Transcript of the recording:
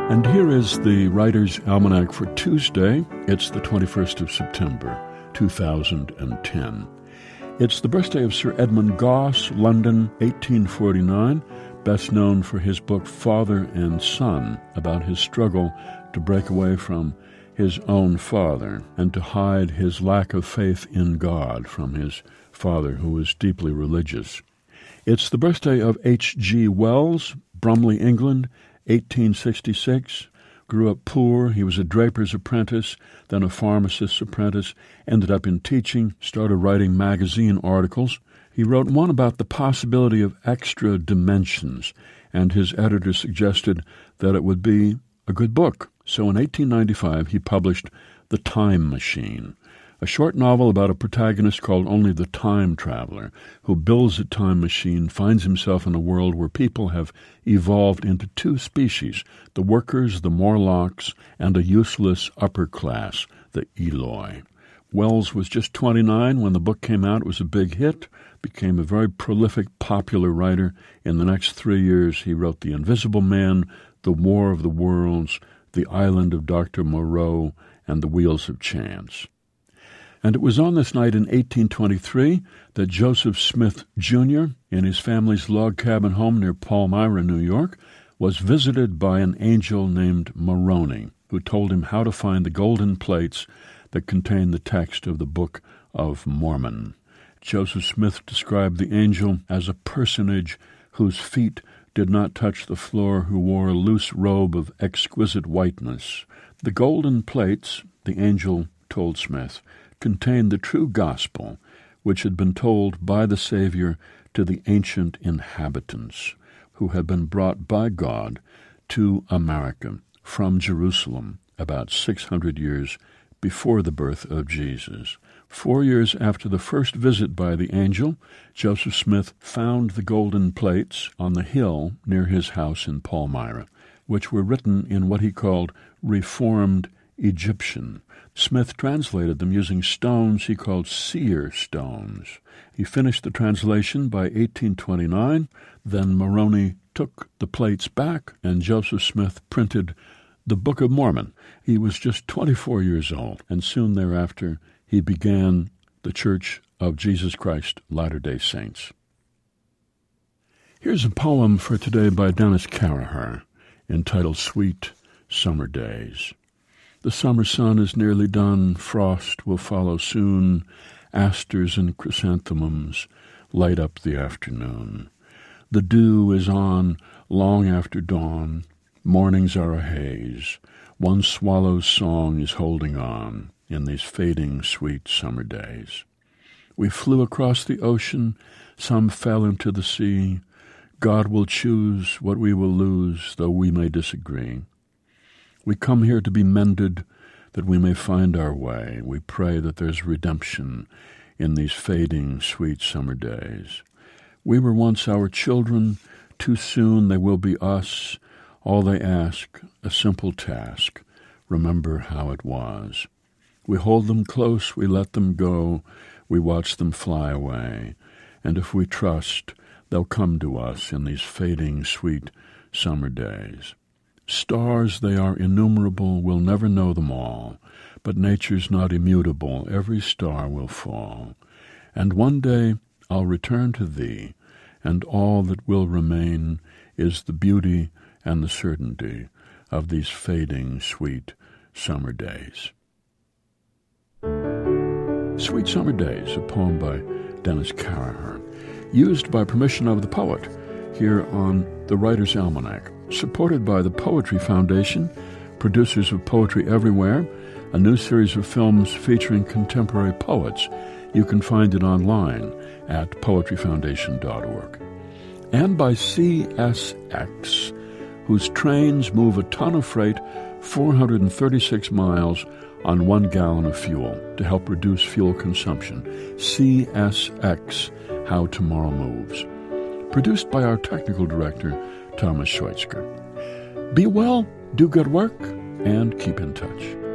And here is the Writer's Almanac for Tuesday. It's the 21st of September, 2010. It's the birthday of Sir Edmund Gosse, London, 1849, best known for his book Father and Son, about his struggle to break away from his own father and to hide his lack of faith in God from his father, who was deeply religious. It's the birthday of H.G. Wells, Bromley, England, 1866, grew up poor. He was a draper's apprentice, then a pharmacist's apprentice, ended up in teaching, started writing magazine articles. He wrote one about the possibility of extra dimensions, and his editor suggested that it would be a good book. So in 1895, he published The Time Machine, a short novel about a protagonist called Only the Time Traveler, who builds a time machine, finds himself in a world where people have evolved into two species, the workers, the Morlocks, and a useless upper class, the Eloi. Wells was just 29 when the book came out. It was a big hit, became a very prolific, popular writer. In the next 3 years, he wrote The Invisible Man, The War of the Worlds, The Island of Dr. Moreau, and The Wheels of Chance. And it was on this night in 1823 that Joseph Smith, Jr., in his family's log cabin home near Palmyra, New York, was visited by an angel named Moroni, who told him how to find the golden plates that contain the text of the Book of Mormon. Joseph Smith described the angel as a personage whose feet did not touch the floor, who wore a loose robe of exquisite whiteness. The golden plates, the angel told Smith, contained the true gospel which had been told by the Savior to the ancient inhabitants who had been brought by God to America from Jerusalem about 600 years before the birth of Jesus. 4 years after the first visit by the angel, Joseph Smith found the golden plates on the hill near his house in Palmyra, which were written in what he called Reformed Egyptian. Smith translated them using stones he called seer stones. He finished the translation by 1829. Then Moroni took the plates back, and Joseph Smith printed the Book of Mormon. He was just 24 years old, and soon thereafter he began the Church of Jesus Christ Latter-day Saints. Here's a poem for today by Dennis Carraher, entitled Sweet Summer Days. The summer sun is nearly done, frost will follow soon, asters and chrysanthemums light up the afternoon. The dew is on long after dawn, mornings are a haze, one swallow's song is holding on in these fading sweet summer days. We flew across the ocean, some fell into the sea, God will choose what we will lose, though we may disagree. We come here to be mended, that we may find our way. We pray that there's redemption in these fading, sweet summer days. We were once our children, too soon they will be us. All they ask, a simple task, remember how it was. We hold them close, we let them go, we watch them fly away. And if we trust, they'll come to us in these fading, sweet summer days. Stars, they are innumerable, we'll never know them all, but nature's not immutable, every star will fall. And one day I'll return to thee, and all that will remain is the beauty and the certainty of these fading, sweet summer days. Sweet Summer Days, a poem by Dennis Carraher, used by permission of the poet here on the Writer's Almanac. Supported by the Poetry Foundation, producers of Poetry Everywhere, a new series of films featuring contemporary poets. You can find it online at poetryfoundation.org. And by CSX, whose trains move a ton of freight 436 miles on 1 gallon of fuel to help reduce fuel consumption. CSX, How Tomorrow Moves. Produced by our technical director, Thomas Schweitzger. Be well, do good work, and keep in touch.